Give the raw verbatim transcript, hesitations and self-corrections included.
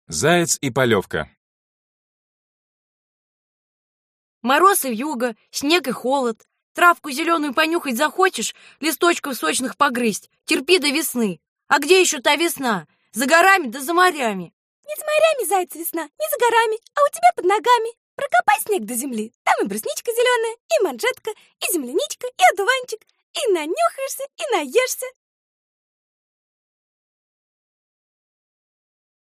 Заяц и Полевка. Мороз и вьюга, снег и холод. Травку зеленую понюхать захочешь, листочков сочных погрызть. Терпи до весны. А где еще та весна? За горами да за морями. Не за морями, заяц, весна, не за горами, а у тебя под ногами. Прокопай снег до земли. Там и брусничка зеленая, и манжетка, и земляничка, и одуванчик. И нанюхаешься, и наешься.